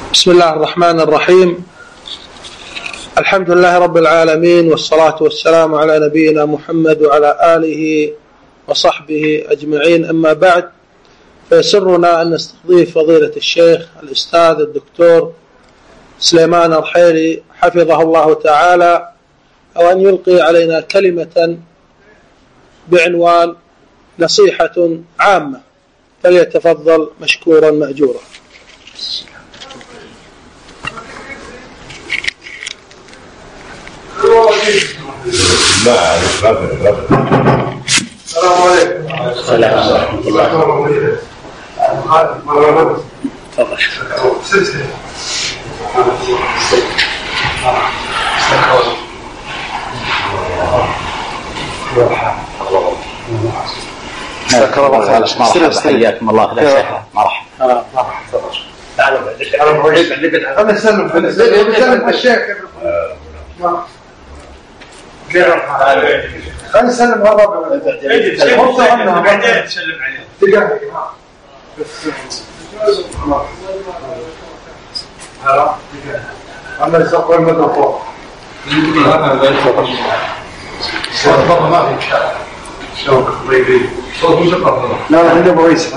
بسم الله الرحمن الرحيم. الحمد لله رب العالمين، والصلاة والسلام على نبينا محمد وعلى آله وصحبه أجمعين. أما بعد، فيسرنا أن نستضيف فضيلة الشيخ الأستاذ الدكتور سليمان الرحيلي حفظه الله تعالى، أو أن يلقي علينا كلمة بعنوان نصيحة عامة، فليتفضل مشكورا مأجورا. السلام عليكم. السلام ورحمة الله وبركاته. مرحبا، حياكم الله. لا شيخ، مرحبا. أنا سلم الشيخ. خلي نسلم هذا بعدين تسلم عليه. أنا يسقط الميكروفون. ما في شلون طيبين. صوت مش قطع. لا عندي رئيس.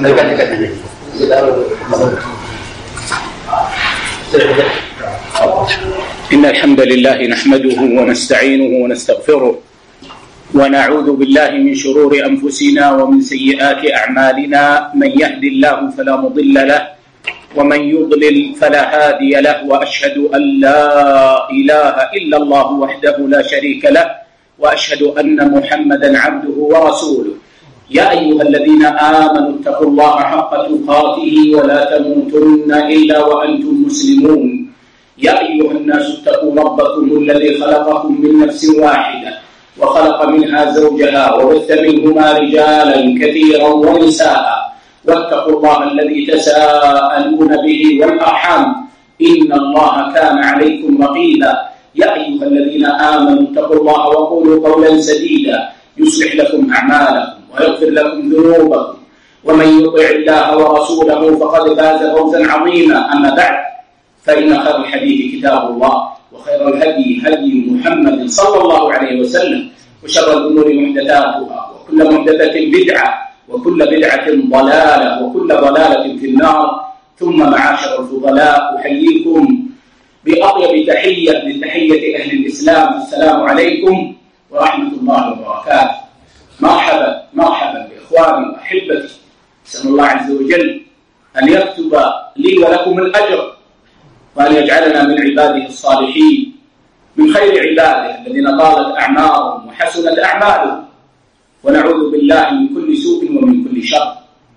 إن الحمد لله نحمده ونستعينه ونستغفره، ونعوذ بالله من شرور أنفسنا ومن سيئات أعمالنا. من يهد الله فلا مضل له، ومن يضلل فلا هادي له، وأشهد أن لا إله إلا الله وحده لا شريك له، وأشهد أن محمدا عبده ورسوله. يا أيها الذين آمنوا اتقوا الله حق تقاته ولا تموتن إلا وأنتم مسلمون. يا أيها الناس اتقوا ربكم الذي خلقكم من نفس واحدة، وخلق منها زوجها، وبث منهما رجالا كثيرا ونساء، واتقوا الله الذي تساءلون به والأرحام، إن الله كان عليكم رقيبا. يا أيها الذين آمنوا اتقوا الله وقولوا قولا سديدا يصلح لكم أعمالكم ويغفر لكم ذنوبكم، ومن يطع الله ورسوله فقد فاز فوزا عظيما. أما بعد، فإن خير الحديث كتاب الله، وخير الهدي هدي محمد صلى الله عليه وسلم، وشر الأمور محدثاتها، وكل محدثة بدعة، وكل بدعة ضلالة، وكل ضلالة في النار. ثم معاشر الفضلاء، أحييكم بأطيب تحية من تحية أهل الإسلام. السلام عليكم ورحمة الله وبركاته. مرحبا مرحبا بإخواني وأحبتي. أسأل الله عز وجل أن يكتب لي ولكم الأجر، وأن يجعلنا من عباده الصالحين، من خير عباده الذين طالت أعمارهم وحسنت أعمالهم، ونعوذ بالله من كل سوء ومن كل شر.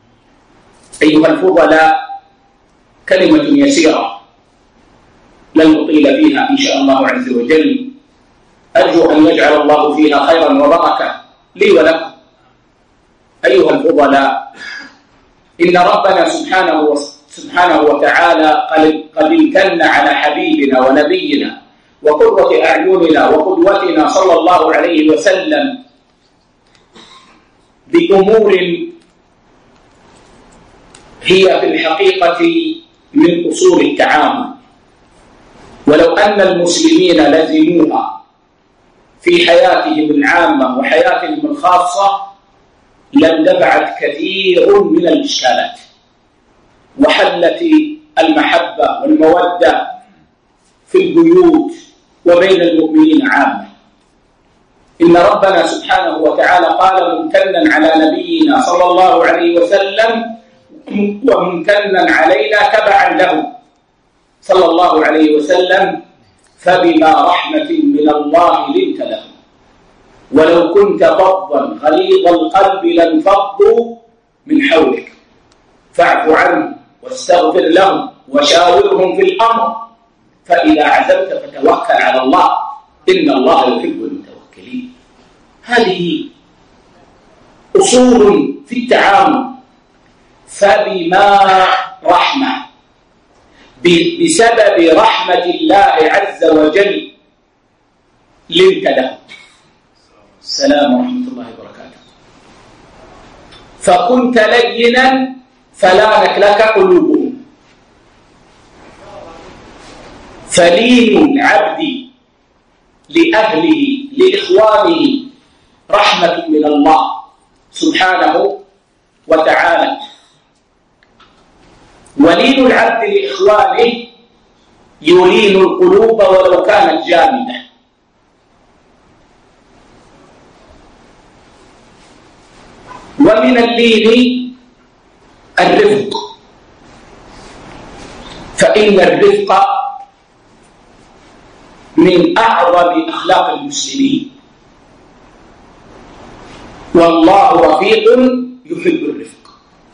أيها الفضلاء، كلمة يسيرة لن نطيل فيها إن شاء الله عز وجل، أرجو أن يجعل الله فيها خيرا وبركة لي ولكم. أيها الفضلاء، إن ربنا سبحانه وتعالى قد امتن على حبيبنا ونبينا وقرة أعيننا وقدوتنا صلى الله عليه وسلم بأمور هي في الحقيقة من أصول التعامل، ولو أن المسلمين لزموها في حياتهم العامة وحياتهم الخاصة لاندفعت كثير من الإشكالات، وحلت المحبة والمودة في البيوت وبين المؤمنين عامة. إن ربنا سبحانه وتعالى قال ممتنا على نبينا صلى الله عليه وسلم، وممتنا علينا تبعا له صلى الله عليه وسلم، فبما رحمة من الله لنت لهم، ولو كنت فظا غليظ القلب لانفضوا من حولك، فاعف عنهم واستغفر لهم وشاورهم في الأمر، فإذا عزمت فتوكل على الله، إن الله يحب المتوكلين. هذه أصول في التعامل. فبما رحمة، بسبب رحمة الله عز وجل لنت له. السلام ورحمة الله وبركاته. فكنت لينا فلانت لك قلوبهم. فلين العبد لأهله لإخوانه رحمة من الله سبحانه وتعالى، ولين العبد لإخوانه يلين القلوب ولو كانت جامدة. ومن اللين الرفق، فإن الرفق من أعظم أخلاق المسلمين، والله رفيق يحب الرفق.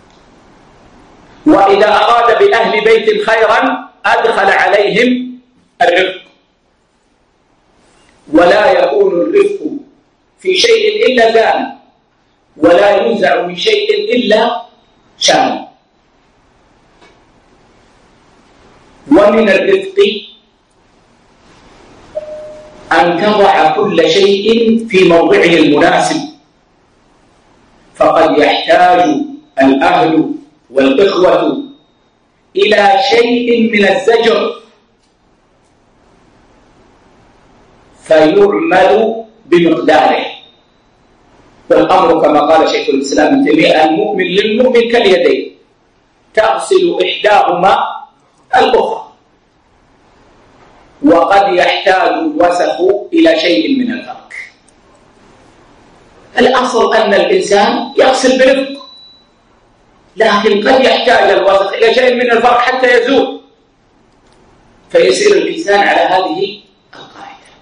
وإذا أراد بأهل بيت خيرا أدخل عليهم الرفق، ولا يكون الرفق في شيء إلا زان، ولا ينزع من شيء إلا شان. ومن الرفق أن تضع كل شيء في موضعه المناسب، فقد يحتاج الأهل والإخوة إلى شيء من الزجر فيعمل بمقداره. والأمر كما قال شيخ الإسلام ابن تيمية: المؤمن للمؤمن كاليدين تغسل إحداهما الأخرى. وقد يحتاج الوسخ إلى شيء من الفرق. الأصل أن الإنسان يغسل برفق، لكن قد يحتاج الوسخ إلى شيء من الفرق حتى يزول، فيسير الإنسان على هذه القاعدة.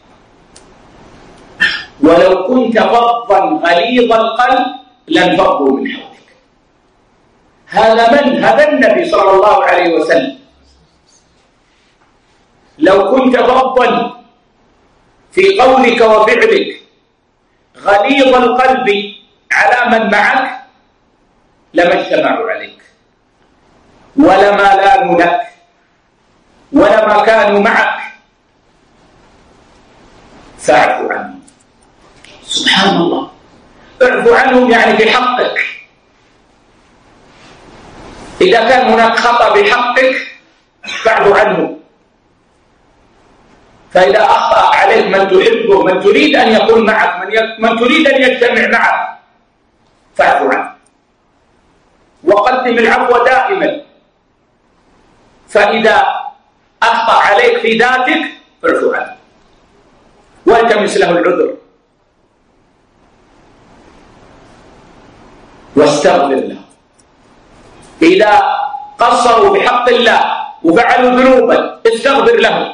ولو كنت فظا غليظ القلب لانفضوا من حولك. هذا منهج النبي صلى الله عليه وسلم. لو كنت فظا في قولك وفعلك غليظ القلب على من معك لما اجتمعوا عليك، ولما لانوا لك، ولما كانوا معك. فاعف عنهم. سبحان الله، اعف عنهم يعني بحقك. إذا كان هناك خطأ بحقك فاعف عنه. فإذا أخطأ عليك من تحبه، من تريد أن يكون معك، من تريد أن يجتمع معك، فاعف عنه. وقدم العفو دائما. فإذا أخطأ عليك في ذاتك فاعف عنه والتمس له العذر واستغفر له. إذا قصروا بحق الله وفعلوا ذنوبا استغفر لهم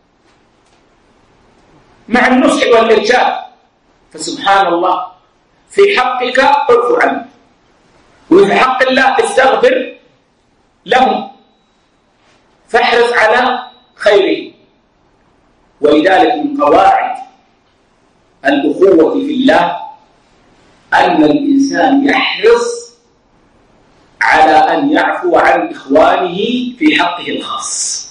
مع النصح والإرشاد. فسبحان الله، في حقك اعف عنه، وفي حق الله استغفر لهم، فاحرص على خيره. ولذلك من قواعد الأخوة في الله أن الإنسان يحرص على أن يعفو عن إخوانه في حقه الخاص،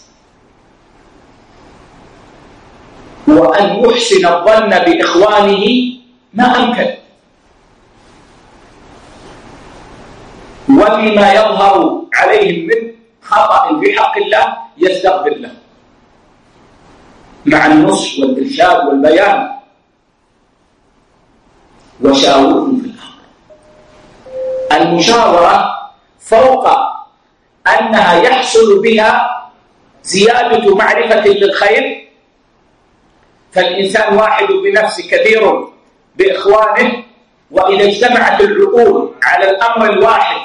وأن يحسن الظن بإخوانه ما أمكن، وفيما يظهر عليهم من خطأ في حق الله يستغفر له مع النصح والإرشاد والبيان. وشاورهم في الأمر. المشاورة فوق أنها يحصل بها زيادة معرفة للخير، فالإنسان واحد بنفسه كثير بإخوانه، وإذا اجتمعت العقول على الأمر الواحد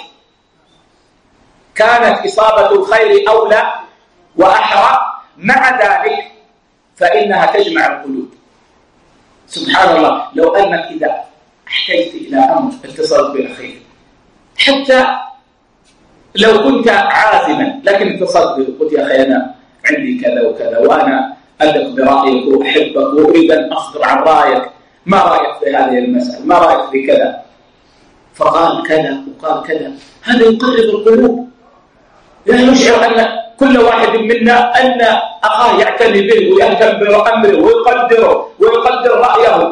كانت إصابة الخير أولى وأحرى. مع ذلك فإنها تجمع القلوب. سبحان الله، لو أنك إذا احتجت إلى أمر اتصلت بأخيك، حتى لو كنت عازما لكن اتصلت به وقلت: يا أخي أنا عندي كذا وكذا، وأنا أثق برأيك وأحبك وأريد أن أصدر عن رأيك، ما رأيك في هذه المسألة، ما رأيك في كذا، فقال كذا وقال كذا. هذا يقرب القلوب، يشعر أن كل واحد منا أن أخاه يعتني به ويهتم بأمره ويقدره ويقدر رأيه.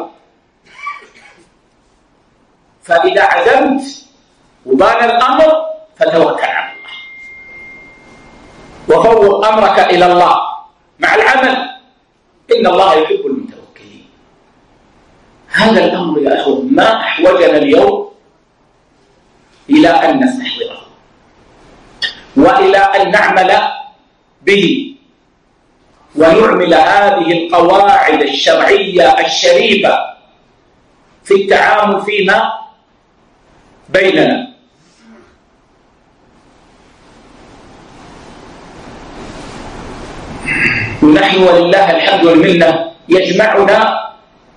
فإذا عزمت وبان الأمر فتوكل على الله وفوض أمرك إلى الله، مع العمل. إن الله يحب المتوكلين. هذا الأمر يا أخوة ما أحوجنا اليوم إلى أن نستحضره وإلى أن نعمل به ونعمل هذه القواعد الشرعية الشريفة في التعامل فيما بيننا. ونحن ولله الحمد والمنة يجمعنا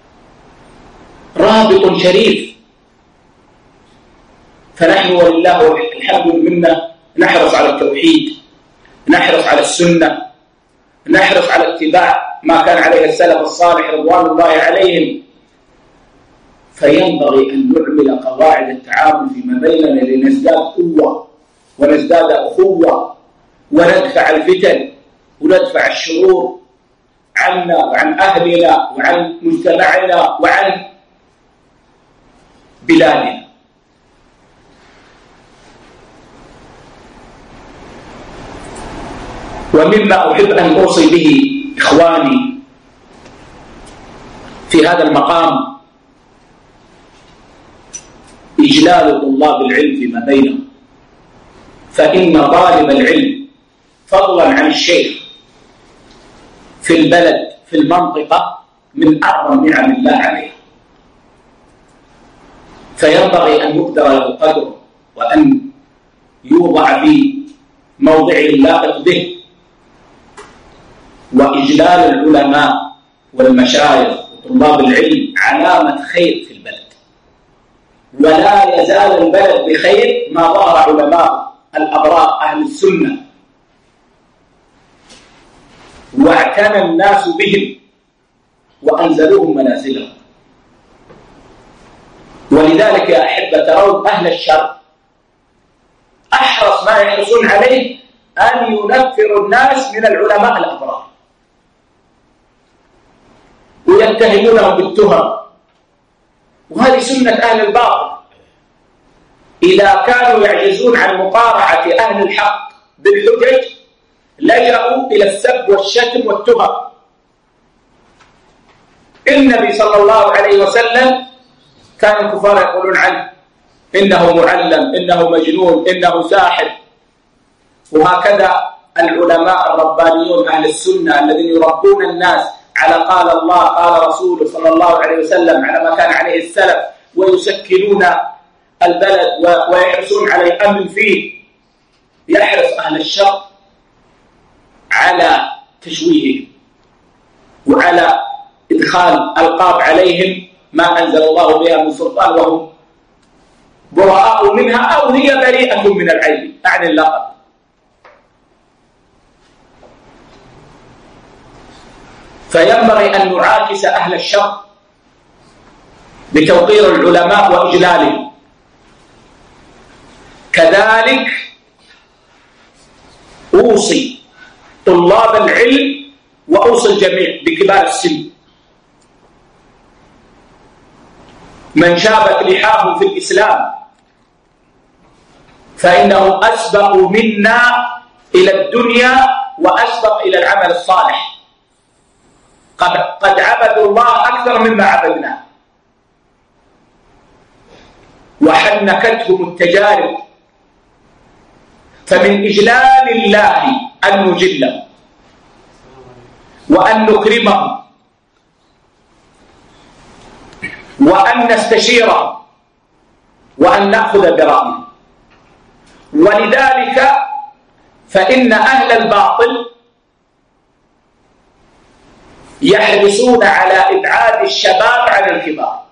رابط شريف، فنحن ولله الحمد والمنة نحرص على التوحيد، نحرص على السنة، نحرص على اتباع ما كان عليه السلف الصالح رضوان الله عليهم. فينبغي أن نعمل قواعد التعامل فيما بيننا لنزداد قوة ونزداد أخوة وندفع الفتن وندفع الشرور عنا وعن أهلنا وعن مجتمعنا وعن بلادنا. ومما أحب أن أوصي به إخواني في هذا المقام إجلال طلاب العلم فيما بينهم، فإن طالب العلم فضلا عن الشيخ في البلد في المنطقة من أعظم نعم الله عليه، فينبغي أن يقدر له قدره وأن يوضع في موضع لائق به. وإجلال العلماء والمشايخ وطلاب العلم علامة خير في البلد، ولا يزال البلد بخير ما ظهر علماء الأبرار أهل السنة واعتنى الناس بهم وأنزلوهم منازلهم. ولذلك يا أحبة ترون أهل الشر أحرص ما يحرصون عليه أن ينفروا الناس من العلماء الأبرار ويتهمونهم بالتهم، وهذه سنة أهل الباطل. إذا كانوا يعجزون عن مقارعة أهل الحق بالحجج لجأوا إلى السب والشتم والتهم. النبي صلى الله عليه وسلم كان الكفار يقولون عنه إنه معلم، إنه مجنون، إنه ساحر. وهكذا العلماء الربانيون أهل السنة الذين يربون الناس على قال الله قال رسوله صلى الله عليه وسلم على ما كان عليه السلف، ويسكنون البلد ويحرصون على الأمن فيه. يحرص أهل الشر على تشويههم وعلى إدخال ألقاب عليهم ما أنزل الله بها من سلطان وهم براء منها أو هي بريئة من العيب، أعني اللقب. فينبغي أن نعاكس أهل الشر بتوقير العلماء وإجلالهم. كذلك أوصي طلاب العلم وأوصي الجميع بكبار السن من شابت لحاهم في الإسلام فإنهم أسبق منا إلى الدنيا وأسبق إلى العمل الصالح. قد عبدوا الله أكثر مما عبدناه وحنكتهم التجارب، فمن إجلال الله أن نجله وأن نكرمه وأن نستشيره وأن نأخذ برأيه. ولذلك فإن أهل الباطل يحرصون على إبعاد الشباب عن الكبار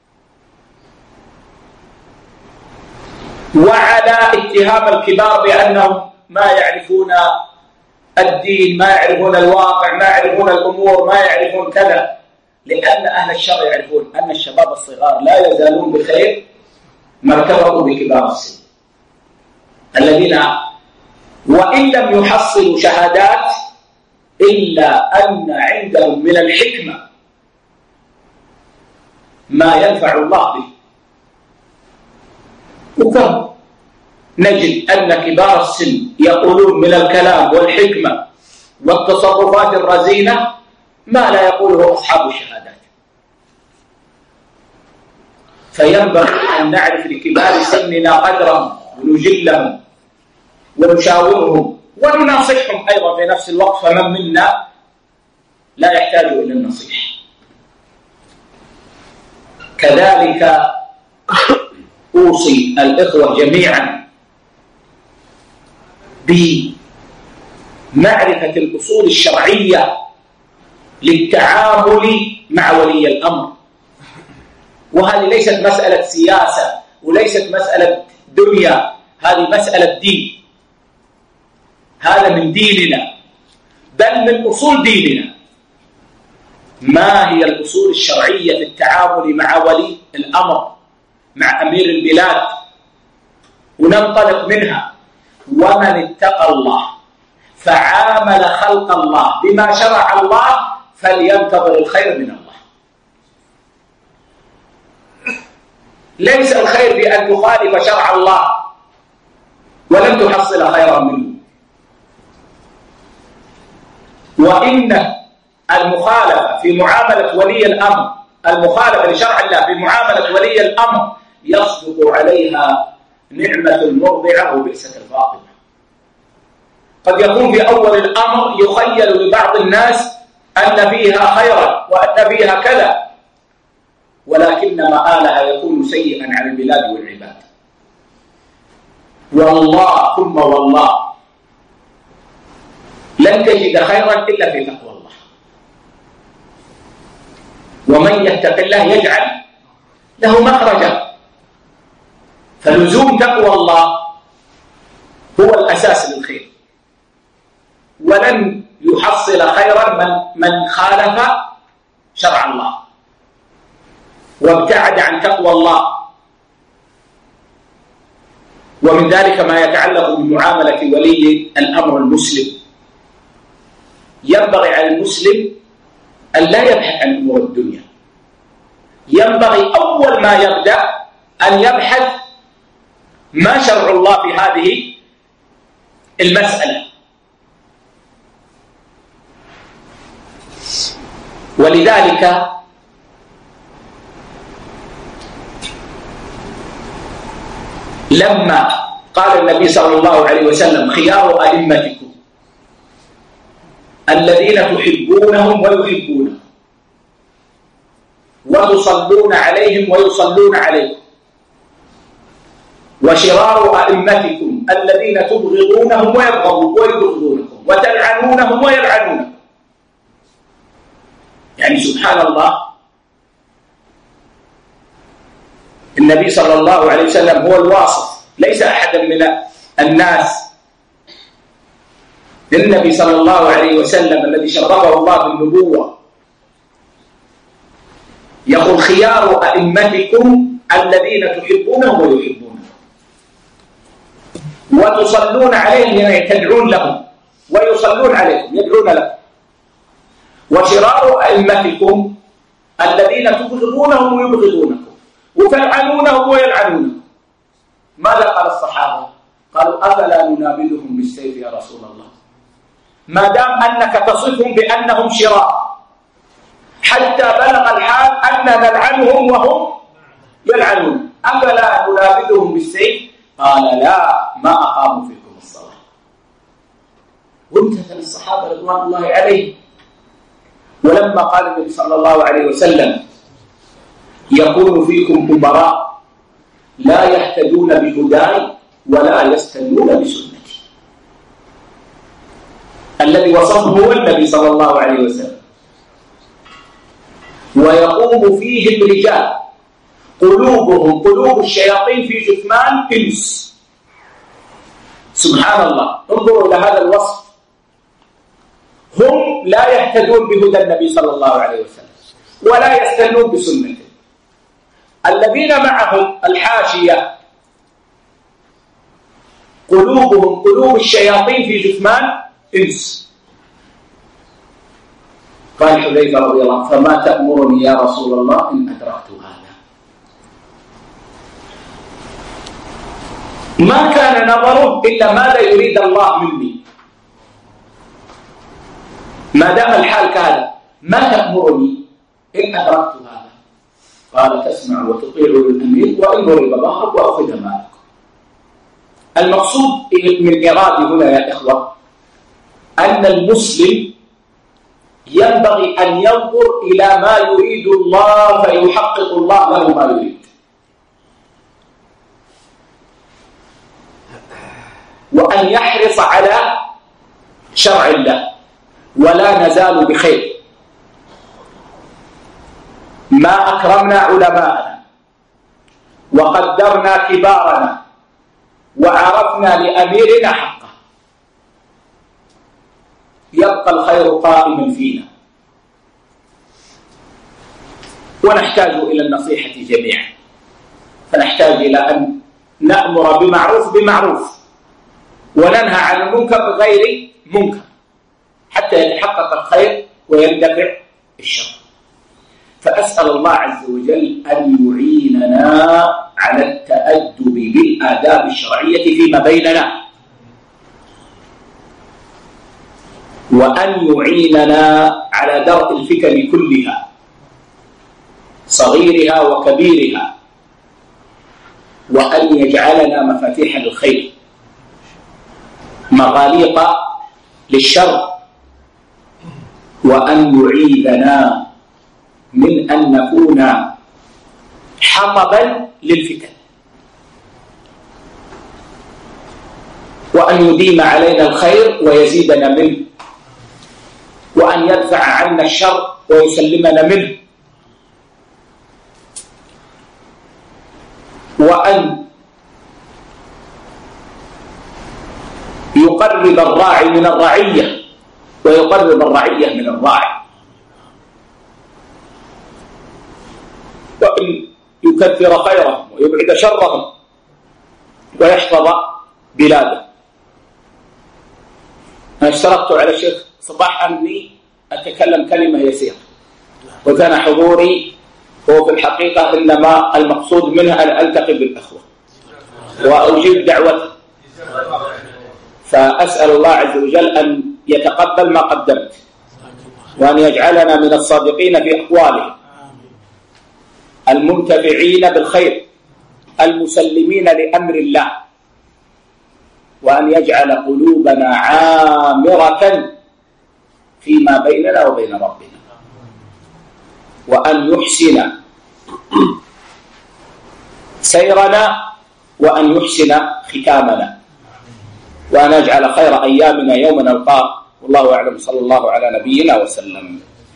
وعلى اتهام الكبار بأنهم ما يعرفون الدين، ما يعرفون الواقع، ما يعرفون الأمور، ما يعرفون كذا. لأن أهل الشر يعرفون أن الشباب الصغار لا يزالون بخير ما ارتبطوا بكبار السن الذين وإن لم يحصلوا شهادات إلا أن عندهم من الحكمة ما ينفع الله به. وكم نجد أن كبار السن يقولون من الكلام والحكمة والتصرفات الرزينة ما لا يقوله أصحاب الشهادات. فينبغي أن نعرف لكبار سننا قدرهم ونجلهم ونشاورهم ونناصحهم أيضا في نفس الوقت، فمن منا لا يحتاج إلى النصيحة. كذلك أوصي الإخوة جميعا بمعرفة الأصول الشرعية للتعامل مع ولي الأمر. وهذه ليست مسألة سياسة وليست مسألة دنيا، هذه مسألة دين. هذا من ديننا بل من أصول ديننا. ما هي الأصول الشرعية في التعامل مع ولي الأمر، مع أمير البلاد، وننطلق منها. ومن اتقى الله فعامل خلق الله بما شرع الله فلينتظر الخير من الله. ليس الخير بأن تخالف شرع الله ولم تحصل خيرا منه. وإن المخالفة في معاملة ولي الأمر، المخالفة لشرع الله في معاملة ولي الأمر يصدق عليها نعمة المرضعة وبئسة الفاطمة. قد يكون في أول الأمر يخيل لبعض الناس أن فيها خيرا وأن فيها كذا، ولكن مآلها يكون سيئا على البلاد والعباد. والله ثم والله لن تجد خيرا إلا في تقوى الله. ومن يتق الله يجعل له مخرجا. فلزوم تقوى الله هو الأساس للخير، ولن يحصل خيرا من خالف شرع الله وابتعد عن تقوى الله. ومن ذلك ما يتعلق بمعاملة ولي الأمر المسلم. ينبغي على المسلم أن لا يبحث عن أمور الدنيا. ينبغي أول ما يبدأ أن يبحث ما شرع الله في هذه المسألة. ولذلك لما قال النبي صلى الله عليه وسلم خيار أئمتكم الذين تحبونهم ويحبونهم وتصلون عليهم ويصلون عليكم، وشرار أئمتكم الذين تبغضونهم ويبغضونكم وتلعنونهم ويلعنونكم. يعني سبحان الله، النبي صلى الله عليه وسلم هو الواصف، ليس أحدا من الناس. للنبي صلى الله عليه وسلم الذي شرفه الله بالنبوة يقول خيار أئمتكم الذين تحبونهم ويحبونهم وتصلون عليهم، يعني تدعون لهم، ويصلون عليكم يدعون لهم. وشرار أئمتكم الذين تبغضونهم ويبغضونكم وتلعنونهم ويلعنونكم. ماذا قال الصحابة؟ قالوا أفلا ننابذهم بالسيف يا رسول الله، ما دام أنك تصفهم بأنهم شرار، حتى بلغ الحال أننا نلعنهم وهم يلعنون، أفلا ننابذهم بالسيف؟ قال لا، ما أقاموا فيكم الصلاة. وامتثل الصحابة رضوان الله عليهم. ولما قال النبي صلى الله عليه وسلم يكون فيكم أمراء لا يهتدون بهداي ولا يستنون بسنتي، الذي وصفه هو النبي صلى الله عليه وسلم. ويقوم فيهم رجال قلوبهم قلوب الشياطين في جثمان إنس. سبحان الله، انظروا إلى هذا الوصف. هم لا يهتدون بهدى النبي صلى الله عليه وسلم ولا يستنون بسنته. الذين معهم الحاشية قلوبهم قلوب الشياطين في جثمان إنس. قال حذيفة رضي الله عنه فما تأمرني يا رسول الله إن أدركت هذا. ما كان نظره إلا ماذا يريد الله مني. ما دام الحال كذا ما تأمرني إن أدركت هذا؟ قال تسمع وتطيع للأمير وإن ضرب ظهرك وأخذ مالك. المقصود من إرادي هنا يا إخوة أن المسلم ينبغي أن ينظر إلى ما يريد الله فيحقق الله له ما يريد، وأن يحرص على شرع الله، ولا نزال بخير. ما أكرمنا علماءنا وقدرنا كبارنا وعرفنا لأميرنا حقه، يبقى الخير قائما فينا، ونحتاج إلى النصيحة جميعا. فنحتاج إلى أن نأمر بمعروف وننهى عن المنكر بغير منكر حتى يتحقق الخير ويندفع الشر. فأسأل الله عز وجل أن يعيننا على التأدب بالآداب الشرعية فيما بيننا، وأن يعيننا على درء الفتن كلها صغيرها وكبيرها، وأن يجعلنا مفاتيح للخير مغاليق للشر، وأن يعيذنا من أن نكون حطبا للفتن، وأن يديم علينا الخير ويزيدنا منه، وأن يدفع عنا الشر ويسلمنا منه، وأن يقرب الراعي من الرعية ويقرب الرعية من الراعي، وأن يكثر خيرهم ويبعد شرهم ويحفظ بلاده. أنا اشترطت على الشيخ صباح أني أتكلم كلمة يسيرة، وكان حضوري هو في الحقيقة إنما المقصود منها أن ألتقي بالأخوة وأجيب دعوته، فأسأل الله عز وجل أن يتقبل ما قدمت، وأن يجعلنا من الصادقين في أقوالهم المنتفعين بالخير المسلمين لأمر الله، وأن يجعل قلوبنا عامرة فيما بيننا وبين ربنا، وأن يحسن سيرنا، وأن يحسن ختامنا، وأن يجعل خير أيامنا يوم نلقاه. والله أعلم. صلى الله على نبينا وسلم.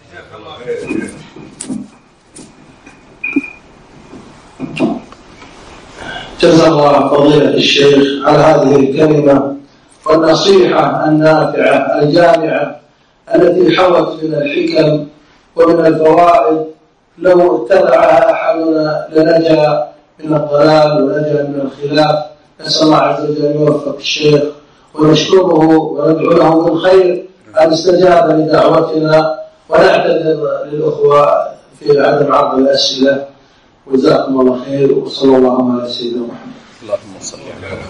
جزا الله فضيلة الشيخ على هذه الكلمة والنصيحة النافعة الجامعة التي حوت من الحكم ومن الفوائد. لو اتبعها أحدنا لنجا من الضلال ونجا من الخلاف. نسأل الله عز وجل أن يوفق الشيخ ونشكره وندعو له بالخير أن استجاب لدعوتنا، ونعتذر للأخوة في عدم عرض الأسئلة. وجزاكم الله خير، وصلى الله على سيدنا محمد. اللهم صل على